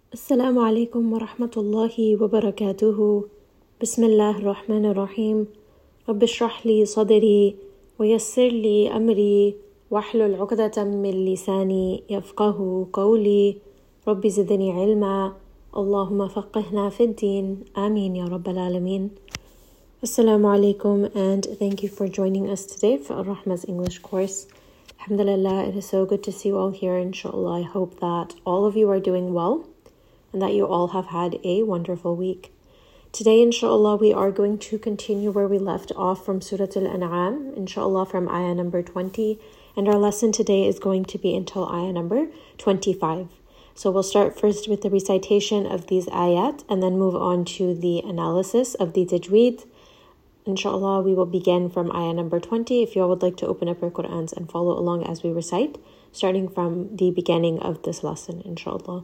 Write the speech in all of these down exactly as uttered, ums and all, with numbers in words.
السلام عليكم ورحمة الله وبركاته. بسم الله الرحمن الرحيم. رب اشرح لي صدري ويسر لي أمري واحلل عقدة من لساني يفقه قولي. رب زدني علما، اللهم فقهنا في الدين، آمين يا رب العالمين. Assalamu alaikum, and thank you for joining us today for Ar-Rahma's English course. Alhamdulillah, it is so good to see you all here. Inshallah, I hope that all of you are doing well and that you all have had a wonderful week. Today, inshallah, we are going to continue where we left off from Surah Al-An'am, inshallah, from ayah number twenty, and our lesson today is going to be until ayah number twenty-five. So we'll start first with the recitation of these ayat and then move on to the analysis of the tajweed. Inshallah, we will begin from ayah number twenty. If you all would like to open up your Qur'ans and follow along as we recite, starting from the beginning of this lesson, inshallah.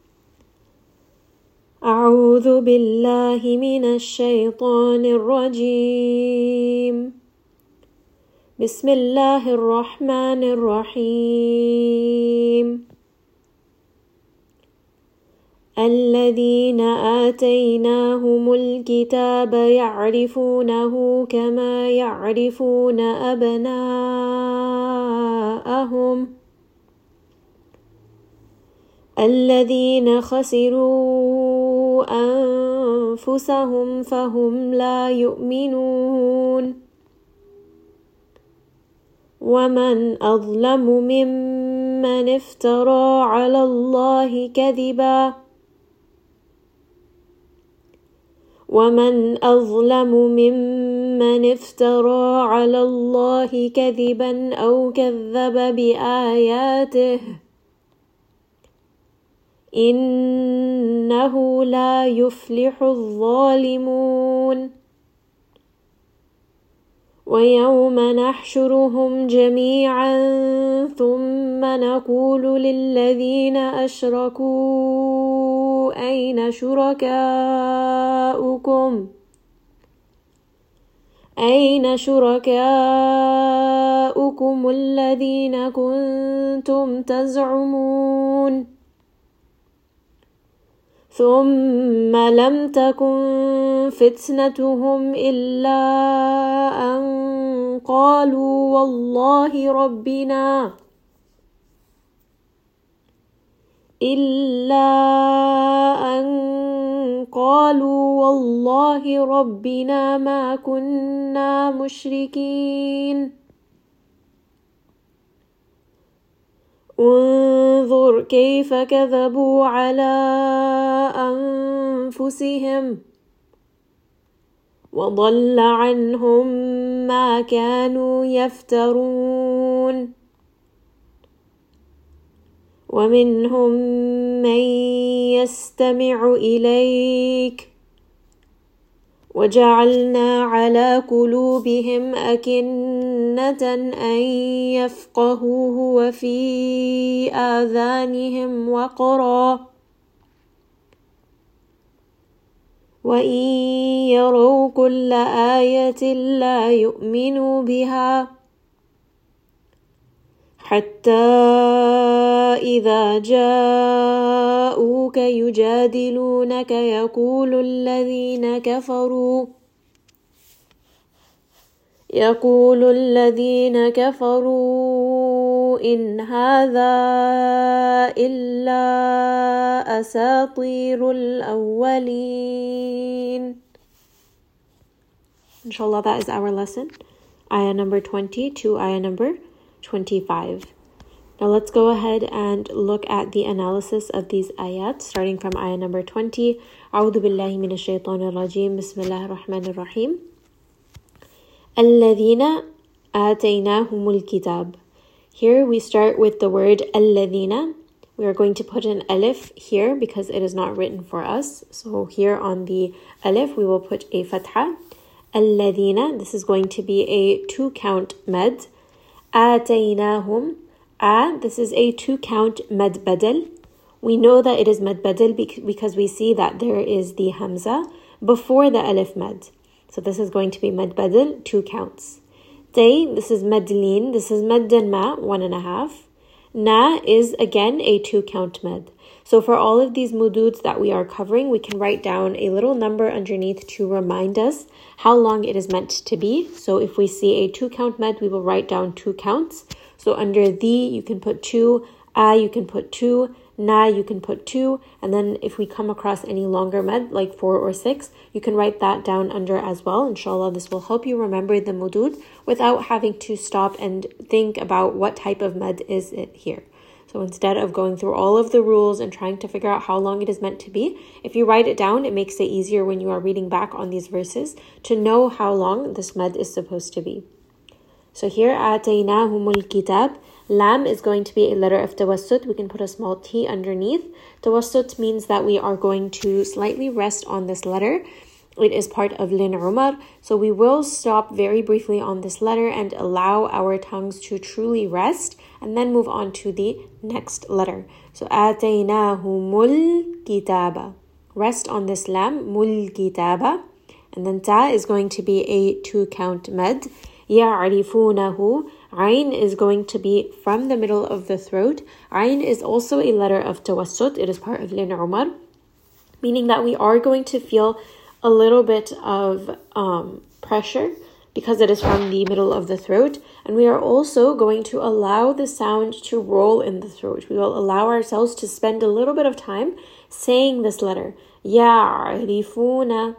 أعوذ بالله من الشيطان الرجيم. بسم الله الرحمن الرحيم. الذين آتيناهم الكتاب يعرفونه كما يعرفون أبناءهم الذين خسروا أنفسهم فهم لا يؤمنون ومن أظلم ممن افترى على الله كذبا ومن أظلم ممن افترى على الله كذبا أو كذب بآياته إنه لا يفلح الظالمون ويوم نحشرهم جميعا ثم نقول للذين أشركوا أين شركاؤكم أين شركاؤكم الذين كنتم تزعمون ثم لم تكن فتنتهم إلا أن قالوا والله ربنا إلا أن قالوا والله ربنا ما كنا مشركين انظر كيف كذبوا على أنفسهم وضل عنهم ما كانوا يفترون ومنهم من يستمع إليك وجعلنا على قلوبهم أكنة أن يفقهوه وفي آذانهم وقرا وإن يروا كل آية لا يؤمنوا بها حتى إذا جاءوك يجادلونك يقول الذين كفروا يقول الذين كفروا إن هذا إلا أساطير الأولين. Inshallah, that is our lesson. Ayah number twenty to ayah number twenty-five. Now let's go ahead and look at the analysis of these ayat, starting from ayah number twenty. أعوذ بالله من الشيطان الرجيم. بسم الله الرحمن الرحيم. الذين آتيناهم الكتاب. Here we start with the word الذين. We are going to put an alif here because it is not written for us. So here on the alif we will put a fatha. الذين. This is going to be a two count med. آتيناهم. A, this is a two count mad badal. We know that it is mad badal because we see that there is the hamza before the alif mad. So this is going to be mad badal, two counts. Day, this is madleen, this is mad and ma, one and a half. Na is again a two count med. So for all of these mududs that we are covering, we can write down a little number underneath to remind us how long it is meant to be. So if we see a two count med, we will write down two counts. So under the, you can put two, a, you can put two, na, you can put two, and then if we come across any longer med, like four or six, you can write that down under as well. Inshallah, this will help you remember the mudud without having to stop and think about what type of med is it here. So instead of going through all of the rules and trying to figure out how long it is meant to be, if you write it down, it makes it easier when you are reading back on these verses to know how long this med is supposed to be. So here, آتَيْنَاهُمُ الْكِتَابِ, Lam is going to be a letter of tawassut. We can put a small t underneath. Tawassut means that we are going to slightly rest on this letter. It is part of Lin Umar. So we will stop very briefly on this letter and allow our tongues to truly rest and then move on to the next letter. So آتَيْنَاهُمُ الْكِتَابَ. Rest on this lam, mul kitaba. And then ta is going to be a two count med. يَعْرِفُونَهُ. Ayn is going to be from the middle of the throat. Ayn is also a letter of tawassut. It is part of Lin Umar, meaning that we are going to feel a little bit of um, pressure because it is from the middle of the throat. And we are also going to allow the sound to roll in the throat. We will allow ourselves to spend a little bit of time saying this letter. يَعْرِفُونَ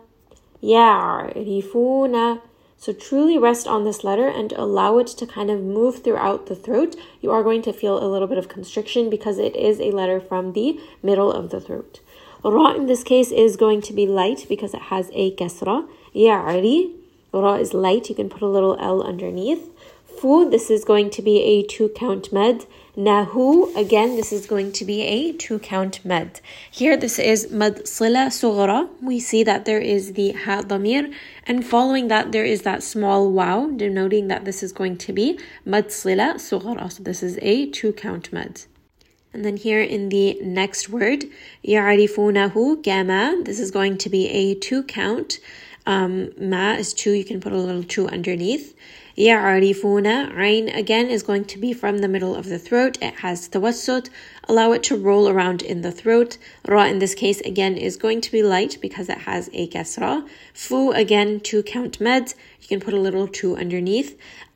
يَعْرِفُونَ. So truly rest on this letter and allow it to kind of move throughout the throat. You are going to feel a little bit of constriction because it is a letter from the middle of the throat. Ra in this case is going to be light because it has a kasra. Ya'ri. Ra is light. You can put a little L underneath. Fu, this is going to be a two count med. Nahu, again, this is going to be a two count med. Here, this is mad sila sughra. We see that there is the ha damir, and following that, there is that small waw, denoting that this is going to be mad sila sughra. So this is a two count med. And then here in the next word, يَعْرِفُونَهُ كَمَا. This is going to be a two count. Um, ma is two, you can put a little two underneath. يَعْرِفُونَ. Ayn again is going to be from the middle of the throat. It has tawassut. Allow it to roll around in the throat. Ra in this case again is going to be light because it has a kasra. Fu again two count med. You can put a little two underneath.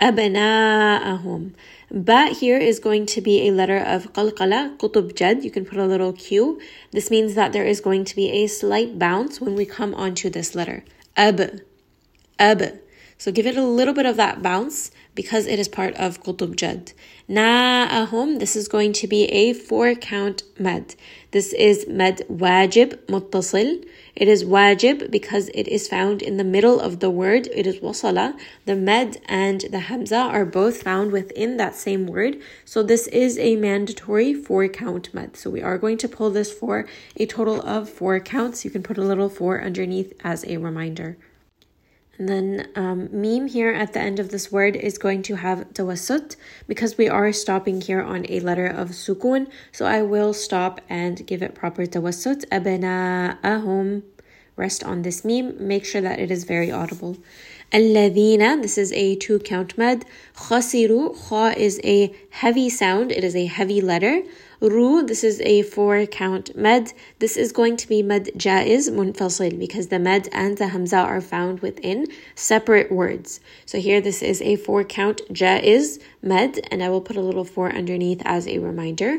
أَبْنَاءَهُمْ. Ba here is going to be a letter of qalqala, qutub jad. You can put a little q. This means that there is going to be a slight bounce when we come onto this letter. Ab. Ab. So give it a little bit of that bounce because it is part of qutub jad. Na'ahum, this is going to be a four count med. This is med wajib muttasil. It is wajib because it is found in the middle of the word. It is wasala. The med and the hamza are both found within that same word. So this is a mandatory four count med. So we are going to pull this for a total of four counts. You can put a little four underneath as a reminder. And then um, meme here at the end of this word is going to have tawassut because we are stopping here on a letter of sukun. So I will stop and give it proper tawassut. Abna'ahum. Rest on this meme. Make sure that it is very audible. Alladhina. This is a two count med. Khasiru. Kha is a heavy sound. It is a heavy letter. Ru, this is a four count med. This is going to be med jaiz munfasil because the med and the hamza are found within separate words. So here this is a four count jaiz med, and I will put a little four underneath as a reminder.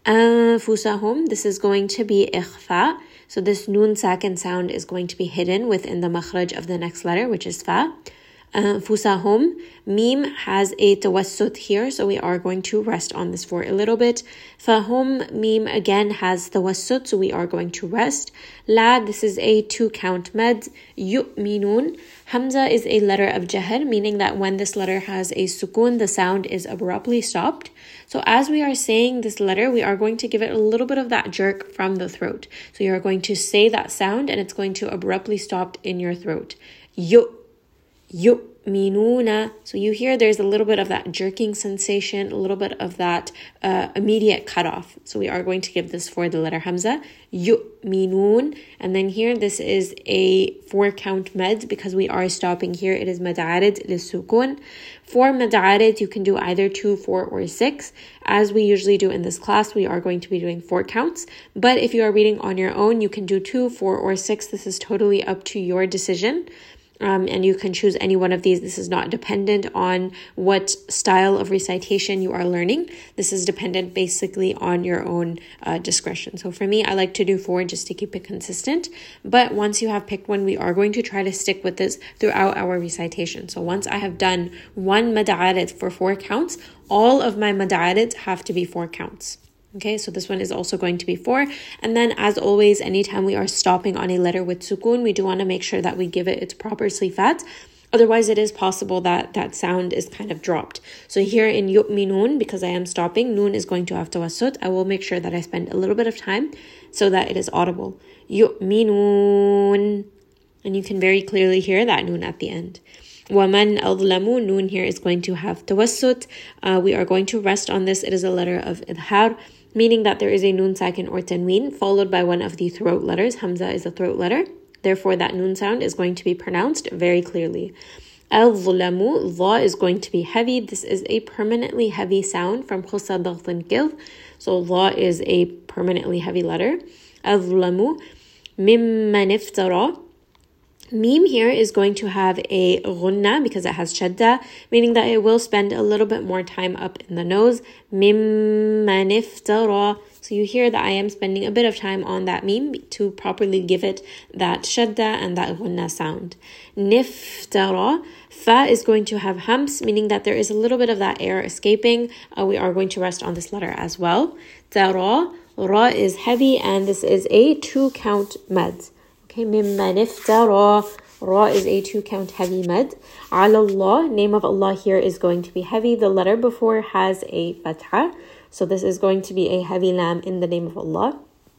Anfusahum, this is going to be ikhfa. So this nun sakin sound is going to be hidden within the makhraj of the next letter, which is fa. Anfusahum. Meme has a tawassut here, so we are going to rest on this for a little bit. Fahum, meme again has tawassut, so we are going to rest. La, this is a two count med. Yu'minun. Hamza is a letter of jahr, meaning that when this letter has a sukun, the sound is abruptly stopped. So as we are saying this letter, we are going to give it a little bit of that jerk from the throat. So you are going to say that sound, and it's going to abruptly stop in your throat. Yu. Yu. yu'minuna. So you hear there's a little bit of that jerking sensation, a little bit of that uh, immediate cutoff. So we are going to give this for the letter Hamza, yu'minun. And then here, this is a four count med because we are stopping here. It is mad arid lisukun. For mad arid, you can do either two, four, or six. As we usually do in this class, we are going to be doing four counts. But if you are reading on your own, you can do two, four, or six. This is totally up to your decision. Um, and you can choose any one of these. This is not dependent on what style of recitation you are learning. This is dependent basically on your own uh, discretion. So for me, I like to do four just to keep it consistent. But once you have picked one, we are going to try to stick with this throughout our recitation. So once I have done one mad arid for four counts, all of my mad arid have to be four counts. Okay, so this one is also going to be four. And then as always, anytime we are stopping on a letter with sukun, we do want to make sure that we give it its proper sifat. Otherwise, it is possible that that sound is kind of dropped. So here in yu'minun, because I am stopping, noon is going to have tawassut. I will make sure that I spend a little bit of time so that it is audible. Yu'minun. And you can very clearly hear that noon at the end. وَمَنْ أَظْلَمُ, noon here is going to have tawassut. Uh, we are going to rest on this. It is a letter of idhar, meaning that there is a nun sakin or tanween followed by one of the throat letters. Hamza is a throat letter. Therefore, that nun sound is going to be pronounced very clearly. Al-zulamu, dha is going to be heavy. This is a permanently heavy sound from khusa daghtan kil. So dha is a permanently heavy letter. Al-zulamu, mimman iftara. Mim here is going to have a ghunna because it has shadda, meaning that it will spend a little bit more time up in the nose. Mimman iftara. So you hear that I am spending a bit of time on that mim to properly give it that shadda and that ghunna sound. Niftara. Fa is going to have hams, meaning that there is a little bit of that air escaping. Uh, we are going to rest on this letter as well. Tara. Ra is heavy and this is a two count mad. Okay, mimman iftara. Ra is a two count heavy med. Ala Allah, name of Allah here is going to be heavy. The letter before has a fatha. So this is going to be a heavy lam in the name of Allah.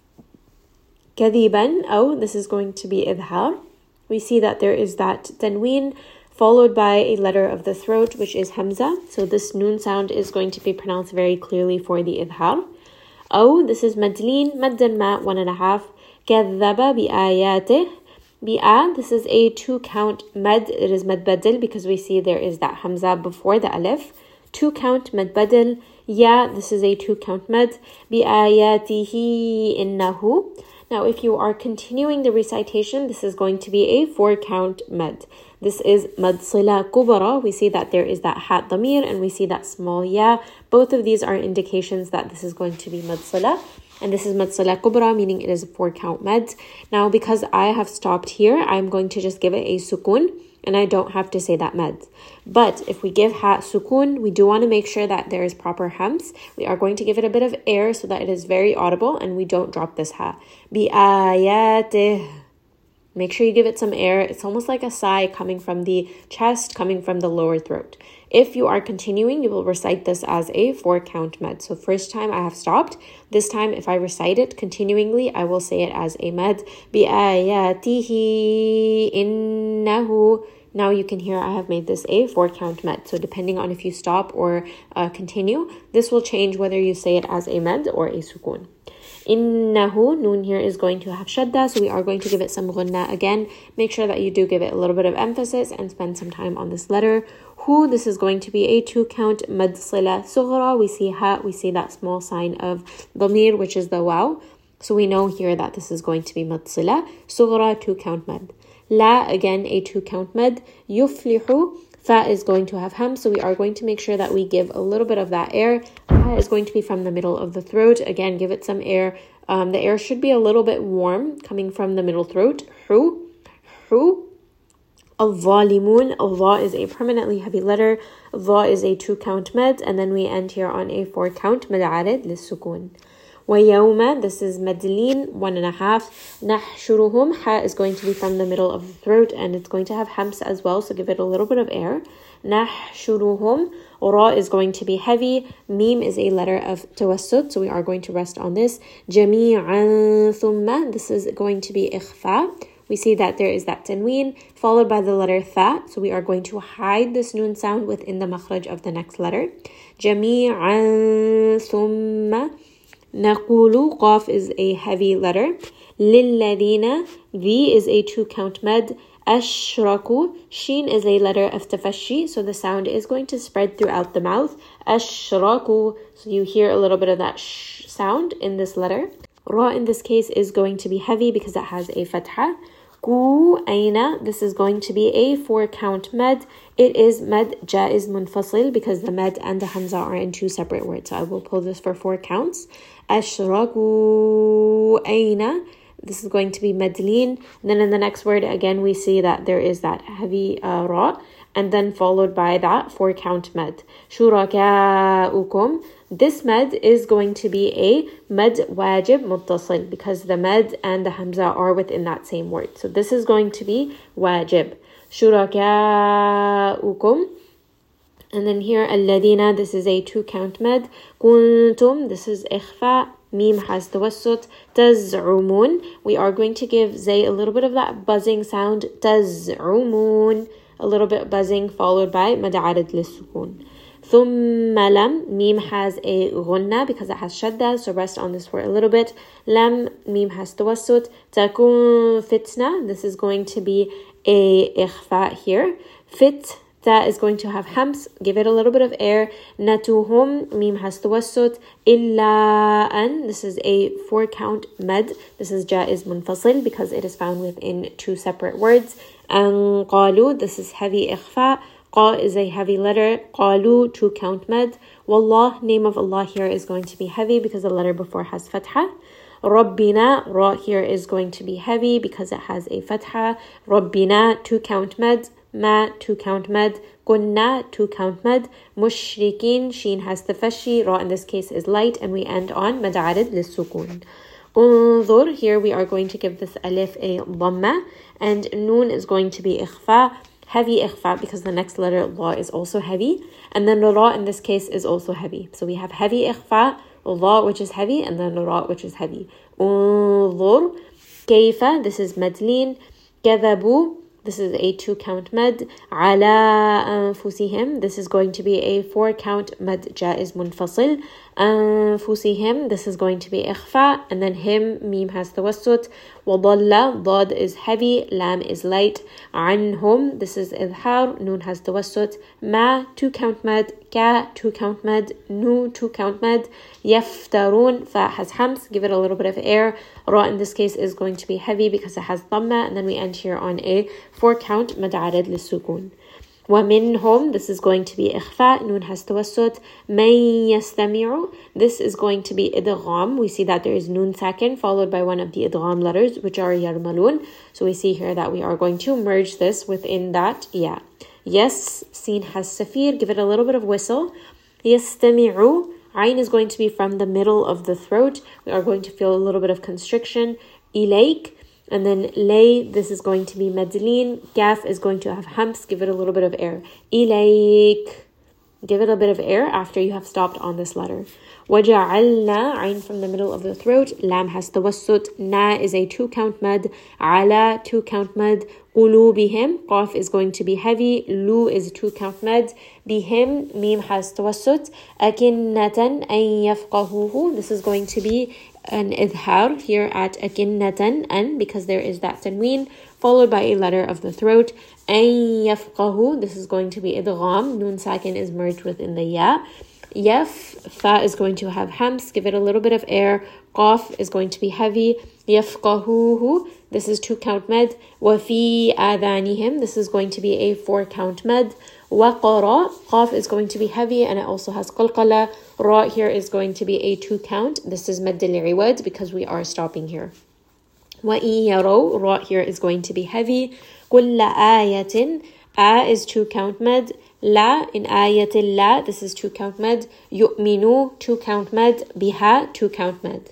Kadiban, oh, this is going to be idhar. We see that there is that tanween followed by a letter of the throat, which is hamza. So this noon sound is going to be pronounced very clearly for the idhar. Oh, this is madleen, maddan ma, one and a half. كذب بآياته. Bi'a, this is a two count mad. It is mad badil because we see there is that hamza before the alif. Two count mad badil. Ya, this is a two count mad. بآياته إنه. Now if you are continuing the recitation, this is going to be a four count mad. This is mad sila kubara. We see that there is that hat damir and we see that small ya. Both of these are indications that this is going to be mad sila. And this is mad sila kubra, meaning it is a four count med. Now, because I have stopped here, I'm going to just give it a sukun, and I don't have to say that med. But if we give ha sukun, we do want to make sure that there is proper hams. We are going to give it a bit of air so that it is very audible, and we don't drop this ha. Bi ayatih. Make sure you give it some air. It's almost like a sigh coming from the chest, coming from the lower throat. If you are continuing, you will recite this as a four count med. So first time I have stopped. This time, if I recite it continuingly, I will say it as a med. بِآيَاتِهِ إِنَّهُ. Now you can hear I have made this a four count med. So depending on if you stop or uh, continue, this will change whether you say it as a med or a sukun. Innahu, noon here is going to have shadda, so we are going to give it some ghunna again. Make sure that you do give it a little bit of emphasis and spend some time on this letter. Hu, this is going to be a two count mad sila sughra. We see ha, we see that small sign of damir, which is the waw. So we know here that this is going to be mad sila sughra, two count mad. La, again a two count mad. Yuflihu, fa is going to have ham, so we are going to make sure that we give a little bit of that air. Ha is going to be from the middle of the throat. Again, give it some air. Um, the air should be a little bit warm coming from the middle throat. Hu, hu. Al-Zalimun. Allah is a permanently heavy letter. Allah is a two count med, and then we end here on a four count mad arid lis-sukun. وَيَوْمَ, this is madleen, one and a half. نَحْشُرُهُمْ, ha is going to be from the middle of the throat, and it's going to have hams as well, so give it a little bit of air. نَحْشُرُهُمْ, ra is going to be heavy. Mim is a letter of tawassut, so we are going to rest on this. جَمِيعًا ثُمَّ, this is going to be ikhfa. we see that there is that tanween followed by the letter tha. So we are going to hide this noon sound within the makhraj of the next letter. جميعا ثم نقول. Qaf is a heavy letter. للذين, the is a two count med. أشركوا, sheen is a letter of tafashi, so the sound is going to spread throughout the mouth. أشركوا, so you hear a little bit of that sh sound in this letter. Ra in this case is going to be heavy because it has a fatha. Ku aina, this is going to be a four count med. It is med jaiz munfasil because the med and the hamza are in two separate words. So I will pull this for four counts. Ashraku aina, this is going to be medlin. And then in the next word, again, we see that there is that heavy uh, ra, and then followed by that four count med. Shurakaukum, this med is going to be a med wajib muttasil because the med and the hamza are within that same word. So this is going to be wajib. Shurakaukum. And then here, alladina, this is a two count med. Kuntum, this is ikhfa. Mim has tawassut. Taz'umun, we are going to give zay a little bit of that buzzing sound. Taz'umun, a little bit buzzing followed by mad arid lis-sukun. Thumma lam, mim has a ghunna because it has shadda, so rest on this for a little bit. Lam, mim has tawassut. Takun fitna, this is going to be a ikhfa here. Fit, that is going to have hams, give it a little bit of air. Natuhum, mim has tawassut. Illa an, this is a four count med. This is jaiz munfasil because it is found within two separate words. An qalu, this is heavy ikhfa. Qa is a heavy letter. Qalu, two count med. Wallah, name of Allah here is going to be heavy because the letter before has fatha. Rabbina, ra here is going to be heavy because it has a fatha. Rabbina, two count med. Ma, two count med. Kunna, two count med. Mushrikin, sheen has the fashi. Ra in this case is light, and we end on mad arid lis-sukun. Unzur, here we are going to give this alif a dhamma, and noon is going to be ikhfa, heavy ikhfa because the next letter la is also heavy, and then ra in this case is also heavy. So we have heavy ikhfa, la which is heavy, and then ra which is heavy. Unzur, kayfa, this is medlin. Kadhabu, this is a two count med. Ala anfusihim, this is going to be a four count med jaiz munfasil. Anfusihim, this is going to be ikhfa, and then him, mim has tawassut. Wadalla, dad is heavy, lam is light. Anhum, this is idhar, noon has tawassut. Ma, two count med. Ka, two count med. Nu, two count med. Yaftarun, fa has hams, give it a little bit of air. Ra in this case is going to be heavy because it has dhamma, and then we end here on a four count mad arid lis-sukun. وَمِنْهُمْ, this is going to be ikhfa, noon has tawassut. مَنْ يَسْتَمِعُ, this is going to be idgham. We see that there is noon sakin followed by one of the idgham letters, which are yarmalun. So we see here that we are going to merge this within that ya. Yes, seen has safir, give it a little bit of whistle. يَسْتَمِعُ, ayn is going to be from the middle of the throat. We are going to feel a little bit of constriction. Ilayk, and then lay, this is going to be medlin. Kaf is going to have hams, give it a little bit of air. Ilayk, give it a bit of air after you have stopped on this letter. وَجَعَلْنَا, ayn from the middle of the throat. Lam has tawassut. Na is a two count med. Ala, two count med. قُلُوبِهِمْ, qaf is going to be heavy. Lu is a two count med. Bihim, mim has tawassut. أَكِنَّةً أَن يَفْقَهُوهُ, this is going to be an idhar here at akinnatan, and because there is that tanween followed by a letter of the throat. An yafqahu, this is going to be idgham, noon sakin is merged within the ya. Yaf, fa is going to have hams, give it a little bit of air. Qaf is going to be heavy. Yafqahuhu, this is two count med. Wa fi adhanihim, this is going to be a four count med. Waqara, qaf is going to be heavy and it also has qalqala. Ra here is going to be a two count. This is mad al-iwad because we are stopping here. Wa in yaraw, ra here is going to be heavy. Kulla ayatin, a is two count med. La in ayatil la, this is two count med. Yu'minu, two count med. Biha, two count med.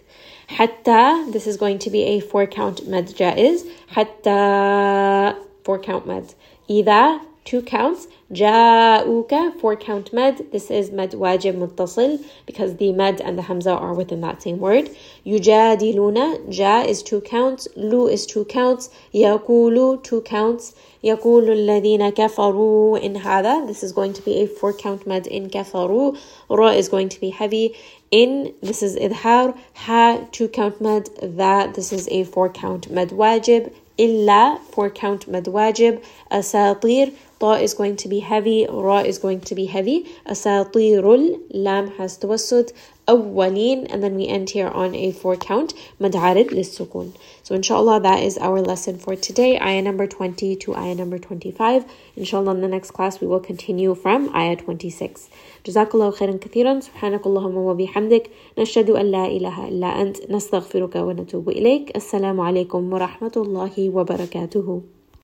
Hatta, this is going to be a four count med jaiz. Hatta, four count med. Ida, two counts. جاءوك, four count med. This is med wajib muttasil because the med and the hamza are within that same word. يجادلون, ja is two counts, lu is two counts, يقول two counts. يقول الذين كفروا in هذا. This is going to be a four count med in كفروا. Ra is going to be heavy. In, this is idhar. Ha, two count med. That, this is a four count med wajib. Illa, four count med wajib. Asatir, ta is going to be heavy. Ra is going to be heavy. Asatirul, lam has tawassud. Awwalin, and then we end here on a four count mad arid lissukun. So inshallah, that is our lesson for today, ayah number twenty to ayah number twenty-five. Inshallah, in the next class we will continue from ayah twenty-six. Jazakallahu khairan kathiran. Subhanakallahumma wa bihamdik. Nashhadu an la ilaha illa ant. Nastaghfiruka wa natubu ilayk. Assalamu alaikum wa rahmatullahi wa barakatuhu.